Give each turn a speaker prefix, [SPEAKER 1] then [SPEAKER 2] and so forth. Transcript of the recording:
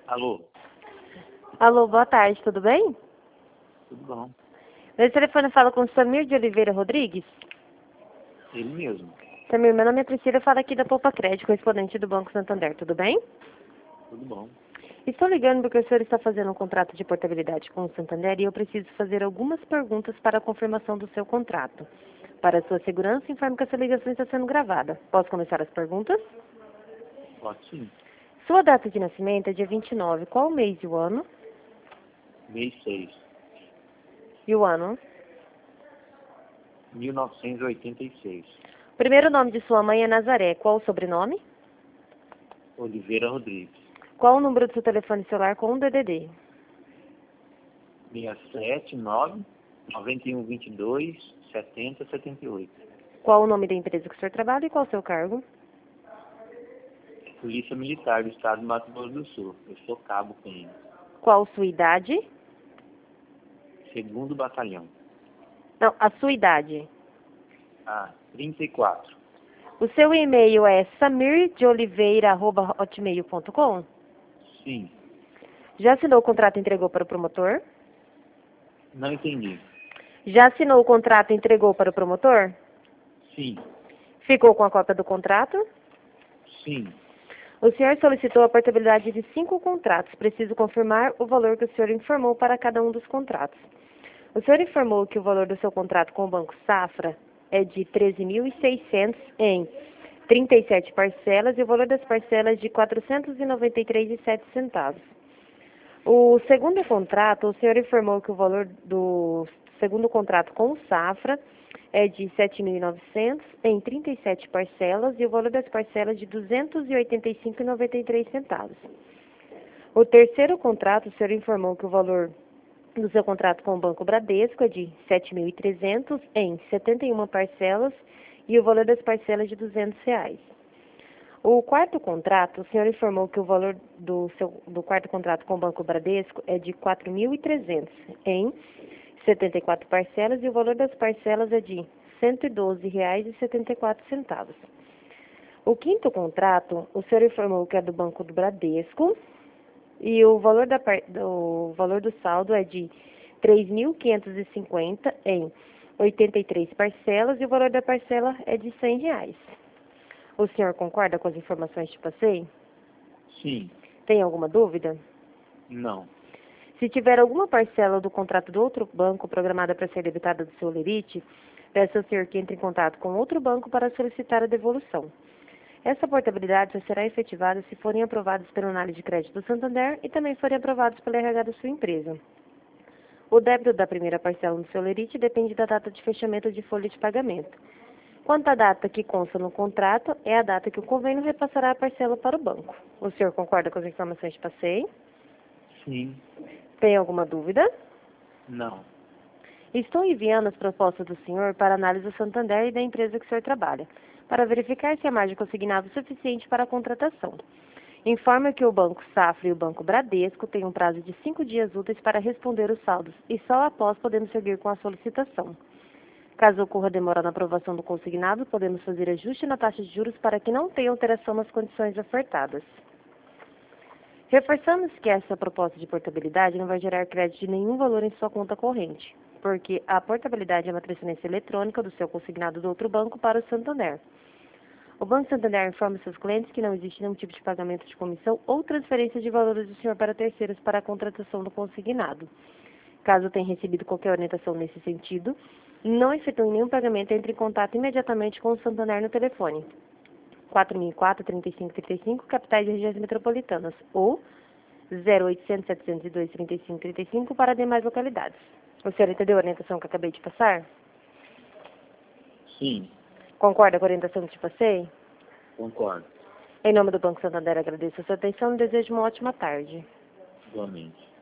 [SPEAKER 1] Alô,
[SPEAKER 2] Alô, boa tarde, tudo bem?
[SPEAKER 1] tudo bom?
[SPEAKER 2] Meu telefone fala com o Samir de Oliveira Rodrigues.
[SPEAKER 1] Ele mesmo,
[SPEAKER 2] Samir, meu nome é Priscila, eu falo aqui da Poupa Crédito, correspondente do Banco Santander, tudo bem?
[SPEAKER 1] tudo bom.
[SPEAKER 2] Estou ligando porque o senhor está fazendo um contrato de portabilidade com o Santander e eu preciso fazer algumas perguntas para a confirmação do seu contrato. Para sua segurança, informo que essa ligação está sendo gravada. Posso começar as perguntas?
[SPEAKER 1] Pode sim.
[SPEAKER 2] Sua data de nascimento é dia 29. Qual o mês e o ano?
[SPEAKER 1] Mês 6,
[SPEAKER 2] E o ano?
[SPEAKER 1] 1986.
[SPEAKER 2] O primeiro nome de sua mãe é Nazaré. Qual o sobrenome?
[SPEAKER 1] Oliveira Rodrigues.
[SPEAKER 2] Qual o número do seu telefone celular com o DDD?
[SPEAKER 1] 679 9122 7078.
[SPEAKER 2] Qual o nome da empresa que o senhor trabalha e qual o seu cargo?
[SPEAKER 1] Polícia Militar do Estado do Mato Grosso do Sul. Eu sou cabo PM.
[SPEAKER 2] Qual sua idade?
[SPEAKER 1] 2º Batalhão.
[SPEAKER 2] Não, a sua idade.
[SPEAKER 1] 34.
[SPEAKER 2] O seu e-mail é samirdeoliveira@hotmail.com?
[SPEAKER 1] Sim.
[SPEAKER 2] Já assinou o contrato e entregou para o promotor?
[SPEAKER 1] Não entendi.
[SPEAKER 2] Já assinou o contrato e entregou para o promotor?
[SPEAKER 1] Sim.
[SPEAKER 2] Ficou com a cópia do contrato?
[SPEAKER 1] Sim.
[SPEAKER 2] O senhor solicitou a portabilidade de 5 contratos. Preciso confirmar o valor que o senhor informou para cada um dos contratos. O senhor informou que o valor do seu contrato com o Banco Safra é de 13.600 em 37 parcelas e o valor das parcelas de 493,07 centavos. O segundo contrato, o senhor informou que o valor do segundo contrato com o Safra é de 7.900 em 37 parcelas e o valor das parcelas de 285,93 centavos. O terceiro contrato, o senhor informou que o valor do seu contrato com o Banco Bradesco é de 7.300 em 71 parcelas e o valor das parcelas de R$ 200. O quarto contrato, o senhor informou que o valor do quarto contrato com o Banco Bradesco é de 4.300 em 74 parcelas e o valor das parcelas é de R$ 112,74. O quinto contrato, o senhor informou que é do Banco do Bradesco e o valor do saldo é de 3.550 em 83 parcelas e o valor da parcela é de R$ 100. O senhor concorda com as informações que passei?
[SPEAKER 1] Sim.
[SPEAKER 2] Tem alguma dúvida?
[SPEAKER 1] Não.
[SPEAKER 2] Se tiver alguma parcela do contrato do outro banco programada para ser debitada do seu lerite, peça ao senhor que entre em contato com outro banco para solicitar a devolução. Essa portabilidade só será efetivada se forem aprovados pela análise de crédito do Santander e também forem aprovados pela RH da sua empresa. O débito da primeira parcela do seu lerite depende da data de fechamento de folha de pagamento. Quanto à data que consta no contrato, é a data que o convênio repassará a parcela para o banco. O senhor concorda com as informações que passei?
[SPEAKER 1] Sim.
[SPEAKER 2] Tem alguma dúvida?
[SPEAKER 1] Não.
[SPEAKER 2] Estou enviando as propostas do senhor para análise do Santander e da empresa que o senhor trabalha, para verificar se há margem consignada suficiente para a contratação. Informa que o Banco Safra e o Banco Bradesco têm um prazo de 5 dias úteis para responder os saldos e só após podemos seguir com a solicitação. Caso ocorra demora na aprovação do consignado, podemos fazer ajuste na taxa de juros para que não tenha alteração nas condições ofertadas. Reforçamos que essa proposta de portabilidade não vai gerar crédito de nenhum valor em sua conta corrente, porque a portabilidade é uma transferência eletrônica do seu consignado do outro banco para o Santander. O Banco Santander informa seus clientes que não existe nenhum tipo de pagamento de comissão ou transferência de valores do senhor para terceiros para a contratação do consignado. Caso tenha recebido qualquer orientação nesse sentido, não efetue nenhum pagamento, entre em contato imediatamente com o Santander no telefone 4004-3535, capitais e regiões metropolitanas, ou 0800-702-3535 para demais localidades. O senhor entendeu a orientação que eu acabei de passar?
[SPEAKER 1] Sim.
[SPEAKER 2] Concorda com a orientação que te passei?
[SPEAKER 1] Concordo.
[SPEAKER 2] Em nome do Banco Santander, agradeço a sua atenção e desejo uma ótima tarde.
[SPEAKER 1] Igualmente.